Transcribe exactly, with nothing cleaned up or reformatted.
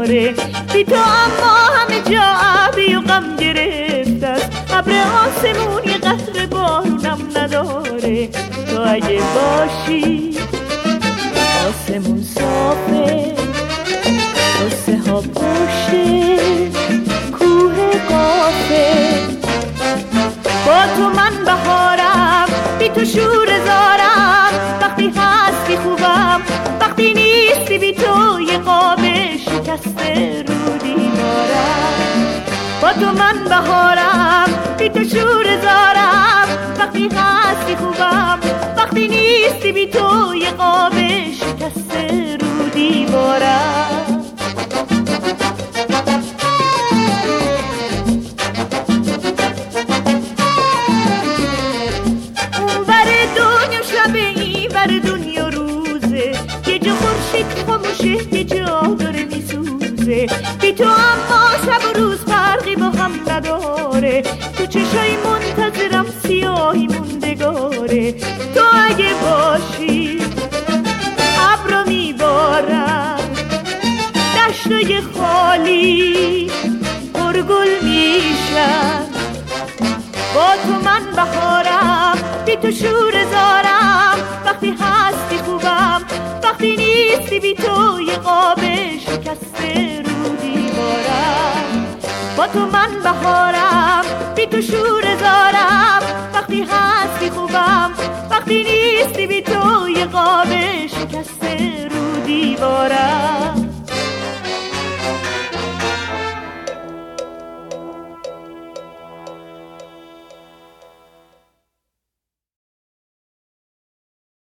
نداره. بی تو اما همه جا ابری و غم گرفته است، ابر آسمونی قطره بارونم نداره. تو اگه باشی آسمون صافه، قصه ها پشته کوه قافه. با تو من بهارم، بی تو شور زارم. وقتی هستی خوبم، وقتی نیستی بی تو یه قاب شکسته رو دیوارم. با تو من بهارم، بی تو شور زارم. وقتی هستی خوبم، وقتی نیستی بی تو یه قاب شکسته رو دیوارم. اون بر دنیا شبه، این بر دنیا روزه. یه جا خورشید خاموشه، یه جا داره میسوزه. بی تو اما شب و روز فرقی با هم نداره. تو چشای منتظرم سیاهی موندگاره. تو اگه باشی ابرو میبارم، دشتای خالی پرگل میشن. با تو من بهارم، بی تو شور زارم. وقتی هستی خوبم، وقتی نیستی بی تو یه قاب شکسته رو دیوارم. با تو من بهارم، بی تو شور زارم. وقتی هستی خوبم، وقتی نیستی بی تو یه قاب شکسته